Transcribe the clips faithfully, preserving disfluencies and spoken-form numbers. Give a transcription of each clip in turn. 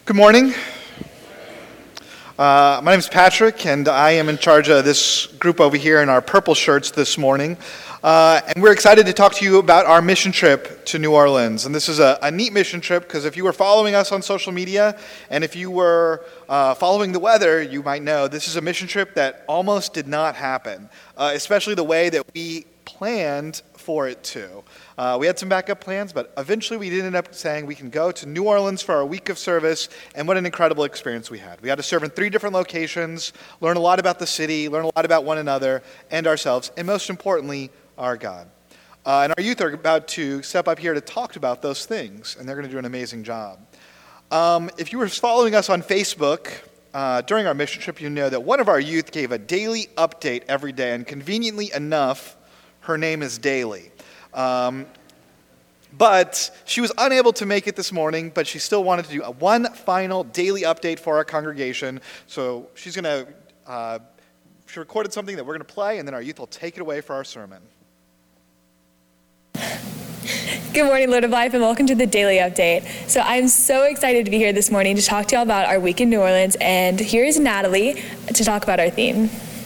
Good morning. Uh, my name is Patrick, and I am in charge of this group over here in our purple shirts this morning. Uh, and we're excited to talk to you about our mission trip to New Orleans. And this is a, a neat mission trip because if you were following us on social media and if you were uh, following the weather, you might know this is a mission trip that almost did not happen, uh, especially the way that we planned for it to. Uh, we had some backup plans, but eventually we did end up saying we can go to New Orleans for our week of service, and what an incredible experience we had. We had to serve in three different locations, learn a lot about the city, learn a lot about one another and ourselves, and most importantly, our God. Uh, and our youth are about to step up here to talk about those things, and they're going to do an amazing job. Um, if you were following us on Facebook uh, during our mission trip, you know that one of our youth gave a daily update every day, and conveniently enough, her name is Daly. Um, but she was unable to make it this morning, but she still wanted to do a one final daily update for our congregation. So she's going to, uh, she recorded something that we're going to play, and then our youth will take it away for our sermon. Good morning, Lord of Life, and welcome to the Daily Update. So I'm so excited to be here this morning to talk to you all about our week in New Orleans, and here's Natalie to talk about our theme.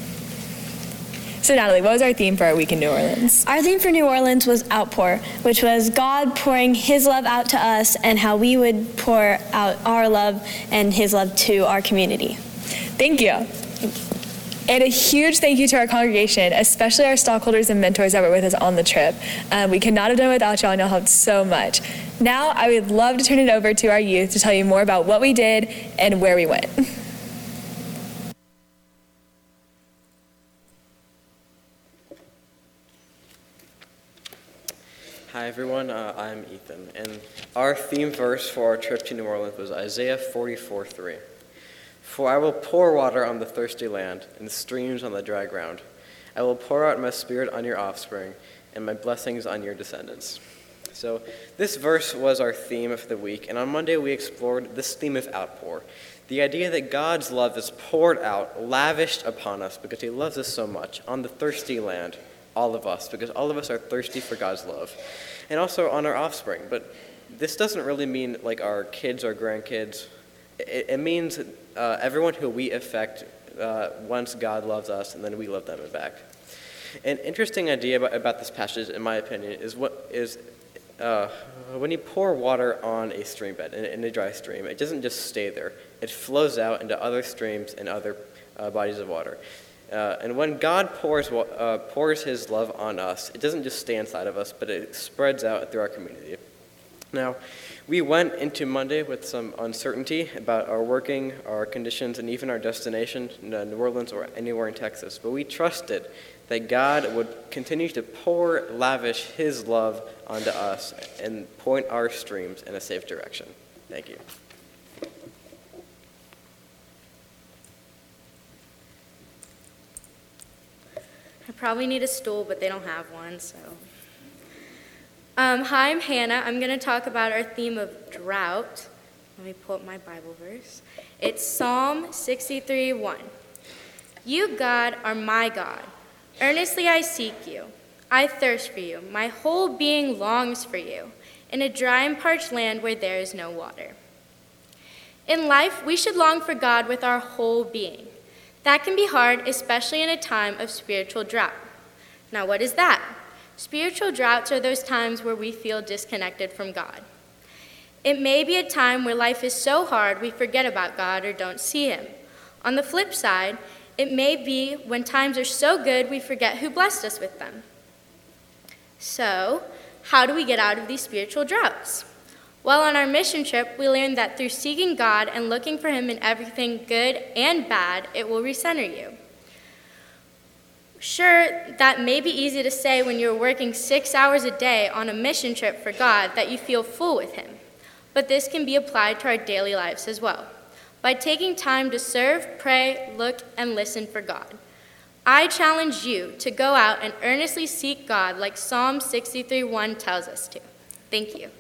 So Natalie, what was our theme for our week in New Orleans? Our theme for New Orleans was outpour, which was God pouring his love out to us and how we would pour out our love and his love to our community. Thank you. And a huge thank you to our congregation, especially our stockholders and mentors that were with us on the trip. Um, we could not have done it without y'all, and y'all helped so much. Now I would love to turn it over to our youth to tell you more about what we did and where we went. Hi everyone, uh, I'm Ethan, and our theme verse for our trip to New Orleans was Isaiah forty-four three. For I will pour water on the thirsty land, and streams on the dry ground. I will pour out my spirit on your offspring, and my blessings on your descendants. So this verse was our theme for the week, and on Monday we explored this theme of outpour. The idea that God's love is poured out, lavished upon us because he loves us so much, on the thirsty land. All of us, because all of us are thirsty for God's love, and also on our offspring. But this doesn't really mean like our kids or grandkids. It, it means uh, everyone who we affect uh, once God loves us, and then we love them back. An interesting idea about, about this passage, in my opinion, is what is uh, when you pour water on a stream bed, in, in a dry stream, it doesn't just stay there. It flows out into other streams and other uh, bodies of water. Uh, and when God pours uh, pours his love on us, it doesn't just stay inside of us, but it spreads out through our community. Now, we went into Monday with some uncertainty about our working, our conditions, and even our destination, New Orleans or anywhere in Texas. But we trusted that God would continue to pour, lavish his love onto us and point our streams in a safe direction. Thank you. I probably need a stool, but they don't have one, so. Um, hi, I'm Hannah. I'm going to talk about our theme of drought. Let me pull up my Bible verse. It's Psalm sixty-three one. You, God, are my God. Earnestly I seek you. I thirst for you. My whole being longs for you, in a dry and parched land where there is no water. In life, we should long for God with our whole being. That can be hard, especially in a time of spiritual drought. Now, what is that? Spiritual droughts are those times where we feel disconnected from God. It may be a time where life is so hard we forget about God or don't see him. On the flip side, it may be when times are so good we forget who blessed us with them. So, how do we get out of these spiritual droughts? Well, on our mission trip, we learned that through seeking God and looking for him in everything good and bad, it will recenter you. Sure, that may be easy to say when you're working six hours a day on a mission trip for God that you feel full with him, but this can be applied to our daily lives as well, by taking time to serve, pray, look, and listen for God. I challenge you to go out and earnestly seek God like Psalm sixty-three one tells us to. Thank you.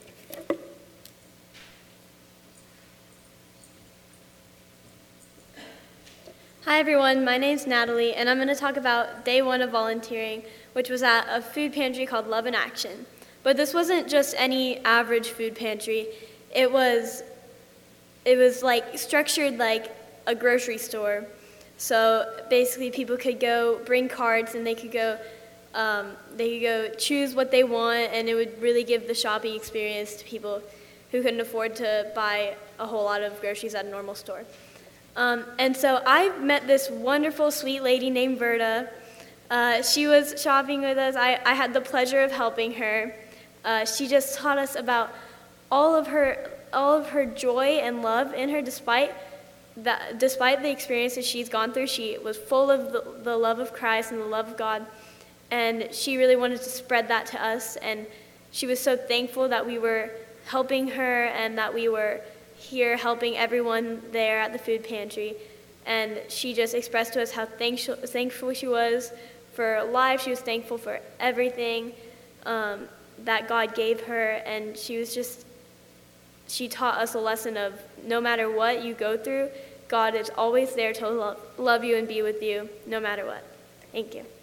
Hi everyone, my name's Natalie, and I'm going to talk about day one of volunteering, which was at a food pantry called Love in Action. But this wasn't just any average food pantry. It was it was like structured like a grocery store. So basically people could go bring carts and they could go um, they could go choose what they want, and it would really give the shopping experience to people who couldn't afford to buy a whole lot of groceries at a normal store. Um, and so I met this wonderful, sweet lady named Verda. Uh, she was shopping with us. I, I had the pleasure of helping her. Uh, she just taught us about all of her all of her joy and love in her, despite that, despite the experiences she's gone through. She was full of the, the love of Christ and the love of God, and she really wanted to spread that to us. And she was so thankful that we were helping her and that we were here helping everyone there at the food pantry. And she just expressed to us how thankful, thankful she was for life. She was thankful for everything um, that God gave her, and she was just, she taught us a lesson of no matter what you go through, God is always there to love, love you and be with you no matter what. Thank you.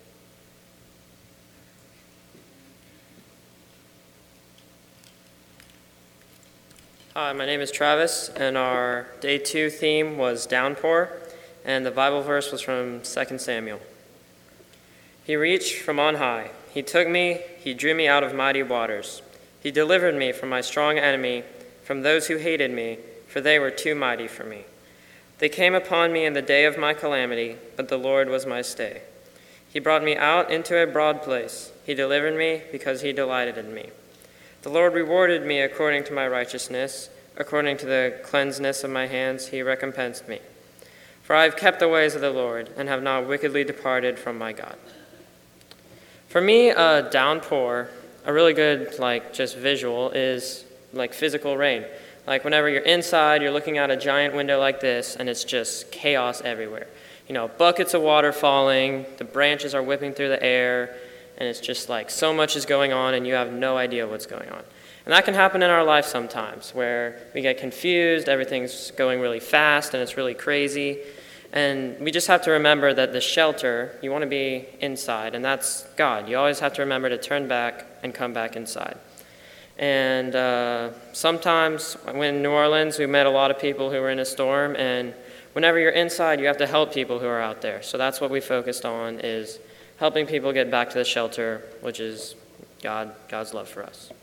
Hi, my name is Travis, and our day two theme was downpour, and the Bible verse was from Second Samuel. He reached from on high. He took me, he drew me out of mighty waters. He delivered me from my strong enemy, from those who hated me, for they were too mighty for me. They came upon me in the day of my calamity, but the Lord was my stay. He brought me out into a broad place. He delivered me because he delighted in me. The Lord rewarded me according to my righteousness, according to the cleanliness of my hands he recompensed me. For I have kept the ways of the Lord, and have not wickedly departed from my God. For me, a downpour, a really good, like, just visual is like physical rain. Like whenever you're inside, you're looking out a giant window like this, and it's just chaos everywhere. You know, buckets of water falling, the branches are whipping through the air, and it's just like so much is going on and you have no idea what's going on. And that can happen in our life sometimes, where we get confused, everything's going really fast and it's really crazy. And we just have to remember that the shelter, you want to be inside, and that's God. You always have to remember to turn back and come back inside. And uh, sometimes when in New Orleans, we met a lot of people who were in a storm, and whenever you're inside, you have to help people who are out there. So that's what we focused on, is helping people get back to the shelter, which is God, God's love for us.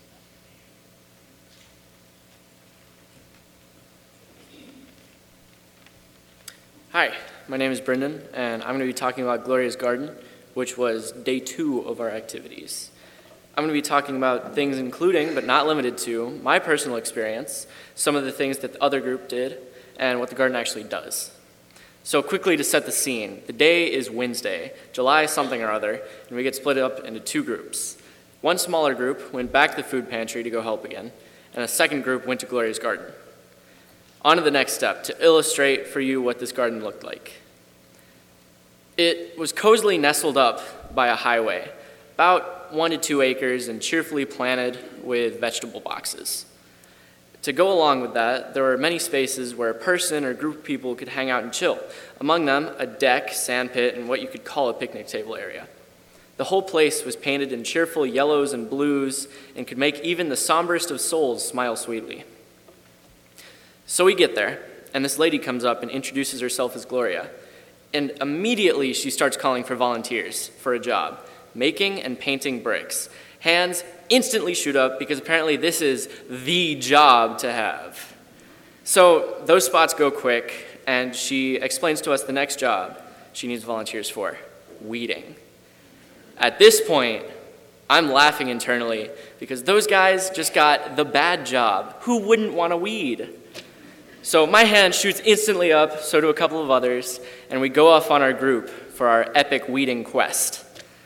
Hi, my name is Brendan, and I'm going to be talking about Gloria's Garden, which was day two of our activities. I'm going to be talking about things including, but not limited to, my personal experience, some of the things that the other group did, and what the garden actually does. So quickly to set the scene, the day is Wednesday, July something or other, and we get split up into two groups. One smaller group went back to the food pantry to go help again, and a second group went to Gloria's Garden. On to the next step, to illustrate for you what this garden looked like. It was cozily nestled up by a highway, about one to two acres and cheerfully planted with vegetable boxes. To go along with that, there were many spaces where a person or group of people could hang out and chill. Among them, a deck, sand pit, and what you could call a picnic table area. The whole place was painted in cheerful yellows and blues and could make even the somberest of souls smile sweetly. So we get there, and this lady comes up and introduces herself as Gloria. And immediately she starts calling for volunteers for a job, making and painting bricks. Hands instantly shoot up because apparently this is the job to have. So those spots go quick, and she explains to us the next job she needs volunteers for, weeding. At this point, I'm laughing internally because those guys just got the bad job. Who wouldn't want to weed? So my hand shoots instantly up, so do a couple of others, and we go off on our group for our epic weeding quest.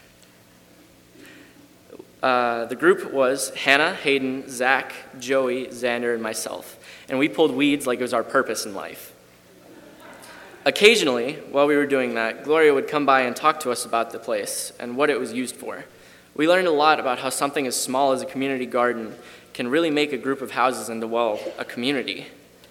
Uh, the group was Hannah, Hayden, Zach, Joey, Xander, and myself, and we pulled weeds like it was our purpose in life. Occasionally, while we were doing that, Gloria would come by and talk to us about the place and what it was used for. We learned a lot about how something as small as a community garden can really make a group of houses into, well, a community.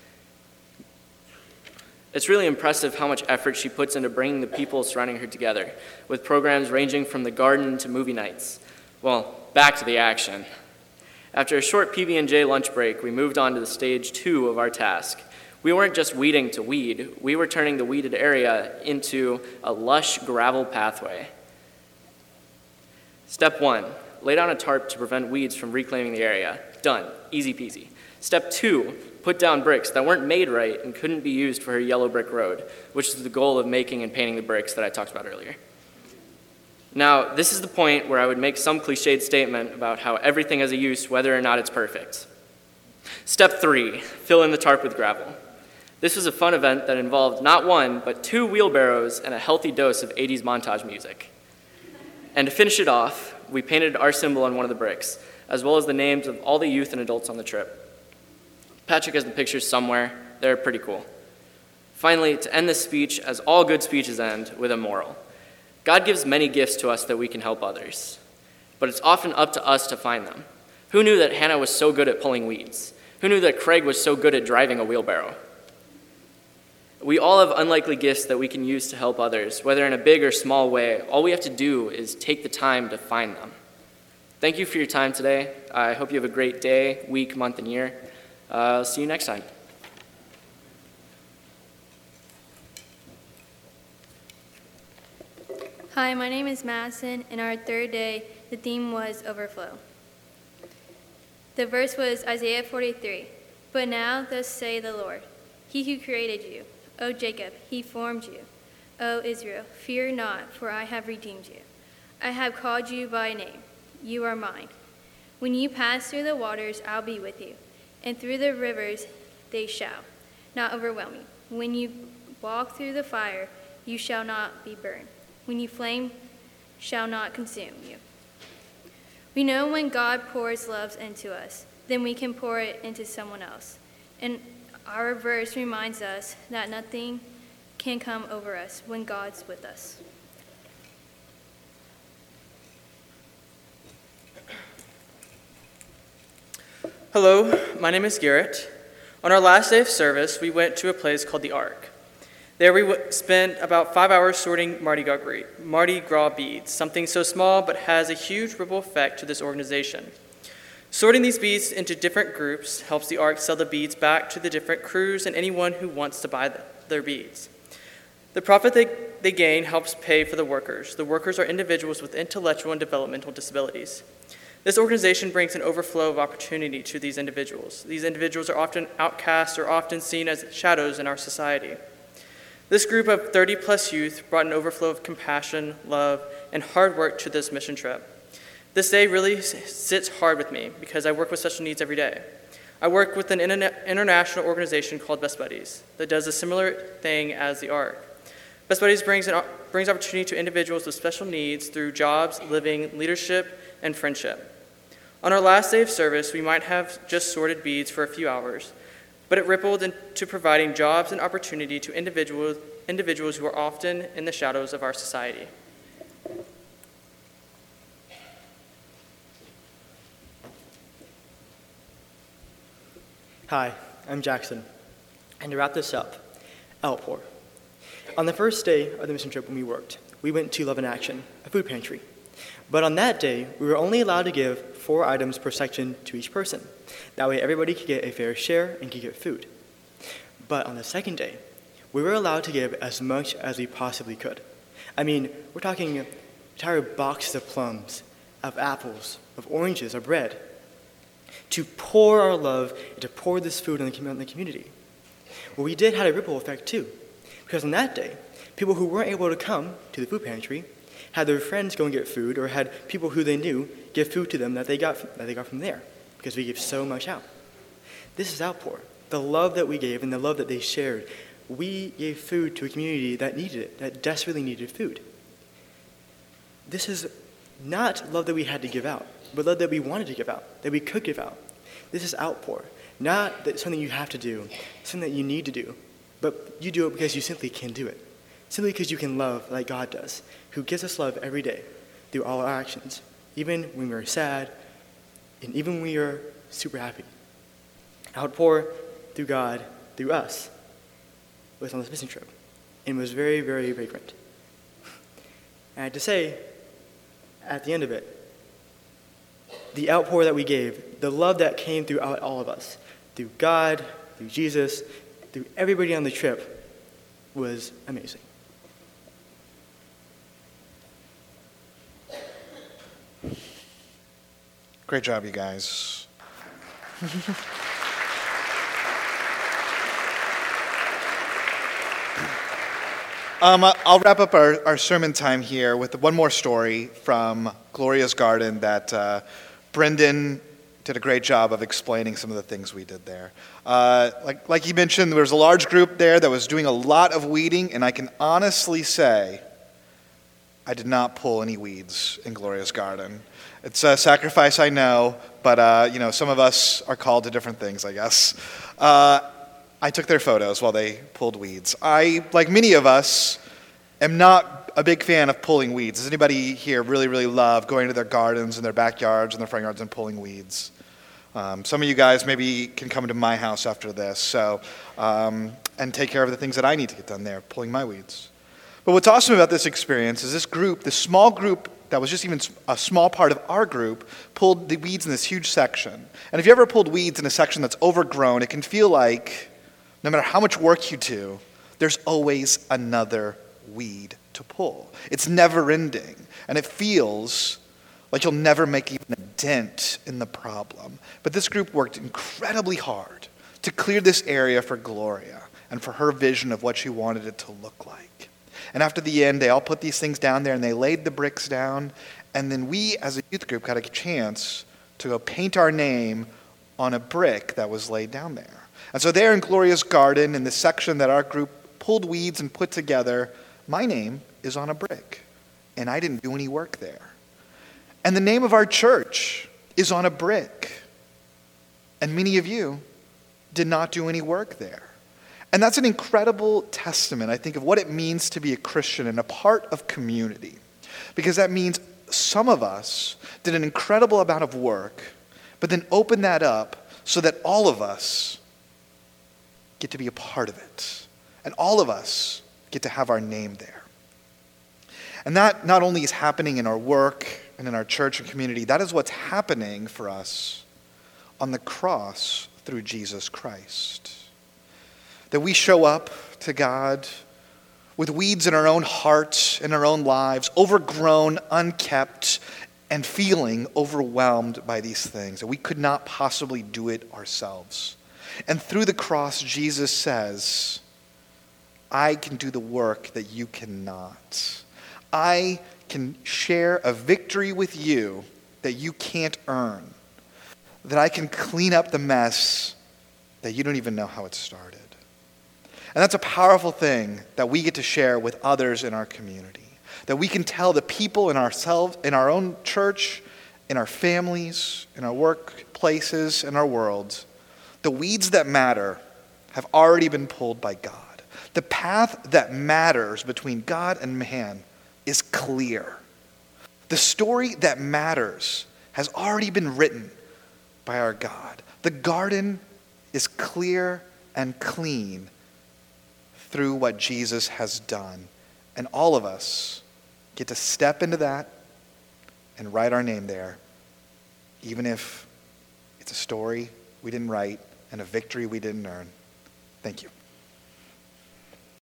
It's really impressive how much effort she puts into bringing the people surrounding her together, with programs ranging from the garden to movie nights. Well, back to the action. After a short P B and J lunch break, we moved on to the stage two of our task. We weren't just weeding to weed, we were turning the weeded area into a lush gravel pathway. Step one, lay down a tarp to prevent weeds from reclaiming the area. Done, easy peasy. Step two, put down bricks that weren't made right and couldn't be used for her yellow brick road, which is the goal of making and painting the bricks that I talked about earlier. Now, this is the point where I would make some cliched statement about how everything has a use, whether or not it's perfect. Step three, fill in the tarp with gravel. This was a fun event that involved not one, but two wheelbarrows and a healthy dose of eighties montage music. And to finish it off, we painted our symbol on one of the bricks, as well as the names of all the youth and adults on the trip. Patrick has the pictures somewhere. They're pretty cool. Finally, to end this speech, as all good speeches end, with a moral. God gives many gifts to us that we can help others, but it's often up to us to find them. Who knew that Hannah was so good at pulling weeds? Who knew that Craig was so good at driving a wheelbarrow? We all have unlikely gifts that we can use to help others, whether in a big or small way. All we have to do is take the time to find them. Thank you for your time today. I hope you have a great day, week, month, and year. Uh, I'll see you next time. Hi, my name is Madison, and our third day, the theme was overflow. The verse was Isaiah forty-three. But now thus say the Lord, He who created you, O Jacob, He formed you. O Israel, fear not, for I have redeemed you. I have called you by name. You are mine. When you pass through the waters, I'll be with you, and through the rivers they shall not overwhelm you. When you walk through the fire, you shall not be burned. When you flame, shall not consume you. We know when God pours love into us, then we can pour it into someone else. And our verse reminds us that nothing can come over us when God's with us. Hello, my name is Garrett. On our last day of service, we went to a place called the Ark. There we w- spent about five hours sorting Mardi Gras, Mardi Gras beads, something so small but has a huge ripple effect to this organization. Sorting these beads into different groups helps the Ark sell the beads back to the different crews and anyone who wants to buy the, their beads. The profit they, they gain helps pay for the workers. The workers are individuals with intellectual and developmental disabilities. This organization brings an overflow of opportunity to these individuals. These individuals are often outcasts or often seen as shadows in our society. This group of thirty plus youth brought an overflow of compassion, love, and hard work to this mission trip. This day really sits hard with me because I work with special needs every day. I work with an interna- international organization called Best Buddies that does a similar thing as the Ark. Best Buddies brings, an, brings opportunity to individuals with special needs through jobs, living, leadership, and friendship. On our last day of service, we might have just sorted beads for a few hours, but it rippled into providing jobs and opportunity to individuals, individuals who are often in the shadows of our society. Hi, I'm Jackson. And to wrap this up, Outpour. On the first day of the mission trip when we worked, we went to Love in Action, a food pantry. But on that day, we were only allowed to give four items per section to each person. That way everybody could get a fair share and could get food. But on the second day, we were allowed to give as much as we possibly could. I mean, we're talking entire boxes of plums, of apples, of oranges, of bread, to pour our love and to pour this food on the community. What we did had a ripple effect too, because on that day, people who weren't able to come to the food pantry had their friends go and get food, or had people who they knew give food to them that they got that they got from there, because we gave so much out. This is Outpour. The love that we gave and the love that they shared. We gave food to a community that needed it, that desperately needed food. This is not love that we had to give out, but love that we wanted to give out, that we could give out. This is Outpour, not that something you have to do, something that you need to do, but you do it because you simply can do it. Simply because you can love like God does, who gives us love every day through all our actions, even when we're sad and even when we are super happy. Outpour through God, through us, was on this mission trip, and was very, very vagrant. And I had to say, at the end of it, the outpour that we gave, the love that came throughout all of us, through God, through Jesus, through everybody on the trip, was amazing. Great job, you guys. um, I'll wrap up our, our sermon time here with one more story from Gloria's Garden that uh, Brendan did a great job of explaining some of the things we did there. Uh, like, like he mentioned, there was a large group there that was doing a lot of weeding, and I can honestly say I did not pull any weeds in Gloria's Garden. It's a sacrifice, I know, but uh, you know, some of us are called to different things, I guess. Uh, I took their photos while they pulled weeds. I, like many of us, am not a big fan of pulling weeds. Does anybody here really, really love going to their gardens and their backyards and their front yards and pulling weeds? Um, some of you guys maybe can come to my house after this, so um, and take care of the things that I need to get done there, pulling my weeds. But what's awesome about this experience is this group, this small group that was just even a small part of our group, pulled the weeds in this huge section. And if you ever pulled weeds in a section that's overgrown, it can feel like no matter how much work you do, there's always another weed to pull. It's never ending, and it feels like you'll never make even a dent in the problem. But this group worked incredibly hard to clear this area for Gloria and for her vision of what she wanted it to look like. And after the end, they all put these things down there and they laid the bricks down. And then we, as a youth group, got a chance to go paint our name on a brick that was laid down there. And so there in Gloria's Garden, in the section that our group pulled weeds and put together, my name is on a brick. And I didn't do any work there. And the name of our church is on a brick. And many of you did not do any work there. And that's an incredible testament, I think, of what it means to be a Christian and a part of community. Because that means some of us did an incredible amount of work, but then opened that up so that all of us get to be a part of it. And all of us get to have our name there. And that not only is happening in our work and in our church and community, that is what's happening for us on the cross through Jesus Christ. That we show up to God with weeds in our own hearts, in our own lives, overgrown, unkept, and feeling overwhelmed by these things. That we could not possibly do it ourselves. And through the cross, Jesus says, I can do the work that you cannot. I can share a victory with you that you can't earn. That I can clean up the mess that you don't even know how it started. And that's a powerful thing that we get to share with others in our community. That we can tell the people in ourselves, in our own church, in our families, in our workplaces, in our world, the weeds that matter have already been pulled by God. The path that matters between God and man is clear. The story that matters has already been written by our God. The garden is clear and clean through what Jesus has done. And all of us get to step into that and write our name there, even if it's a story we didn't write and a victory we didn't earn. Thank you.